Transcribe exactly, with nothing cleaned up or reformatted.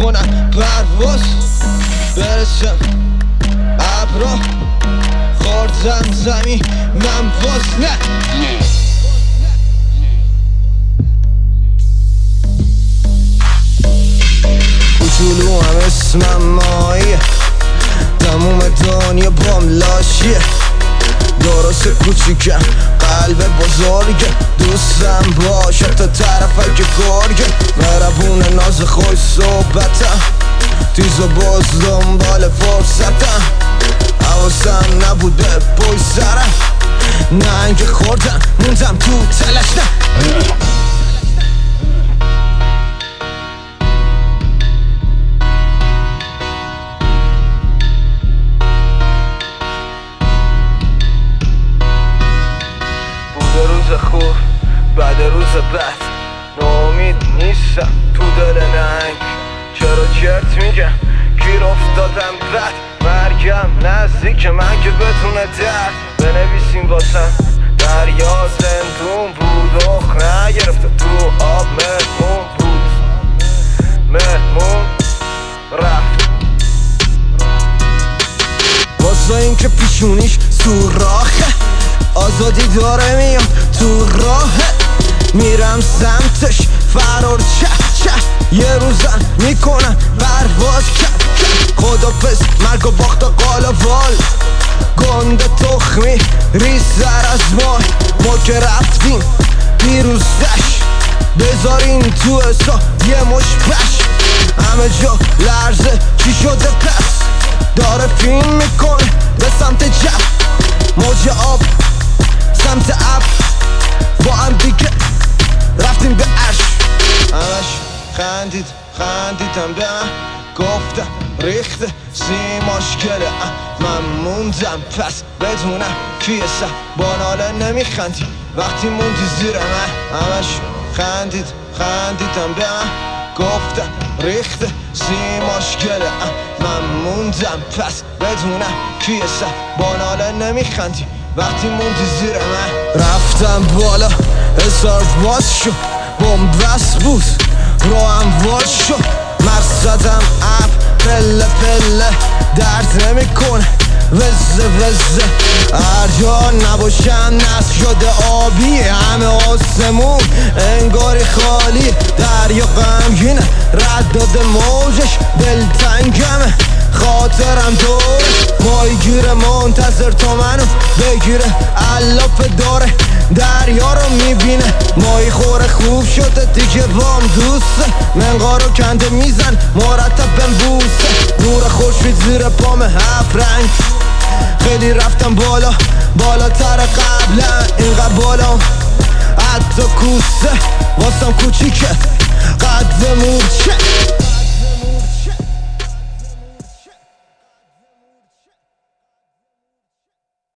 میکنم پرواز برسم ابرا خوردم زمین من باز نه کوچولو هم اسمم ماییه تموم دنیا بام لاشیه درست کوچیکم قلب بزرگه دوستم باشه تا طرفه که گرگه مهربون ناز خوش صحبتم تیز و باز دنبال فرصتم حواسم نبوده پای سرم ننگ خوردم موندم تو تلش نه روز خوب بعد روز بد ناامید نیستم تو دل ننگ چرا چرت میگم گیر افتادم بد مرگم نزدیک من که بتونه درد بنویسیم واسم دریا زندون بود اخ نگرفته تو آب مهمون بود مهمون رفت واسه این که پیشونیش سوراخه آزادی داره میام تو راه میرم سمتش فرار چه چه یه روزن میکنم پرواز کپ کپ خدا پس مرگ و باخت و قالوال گنده تخمی ریزتر از ما ما که رفتیم پیروزش بذارین تو حساب یه مش پش همه جا لرزه چی شده پس داره فیلم میکنه به سمت جب موج آب سمت اب با هم دیگه رفتیم به عرش همش خندید خندیدم به من گفتم ریخته سیماش گله من موندم پس بدونم کیه سه با ناله نمیخندی وقتی موندی زیر من همش خندید خندیدم به من گفتم ریخته سیماش گله من موندم پس بدونم کیه سه با ناله نمیخندی وقتی موندی زیر من رفتم بالا حسار باز شد بوم بس بود رو هم واز شد مقصدم اب پله پله درد نمیکنه وزه وزه هر جا نباشم نست شده آبی همه آسمون انگاری خالی دریا غمگینه رد داده موجش دلتنگمه خاطرم دورش ماهیگیر منتظر تا منو بگیره علاف داره دریا رو میبینه ماهی خوره خوب شده دیگه بام دوسته منقا رو کنده میزن مرتب بهم بوسه نور خورشید زیر پام هفت رنگ خیلی رفتم بالا بالاتر قبلا اینقدر بالا حتی کوسه واسم کوچیکه قد مورچه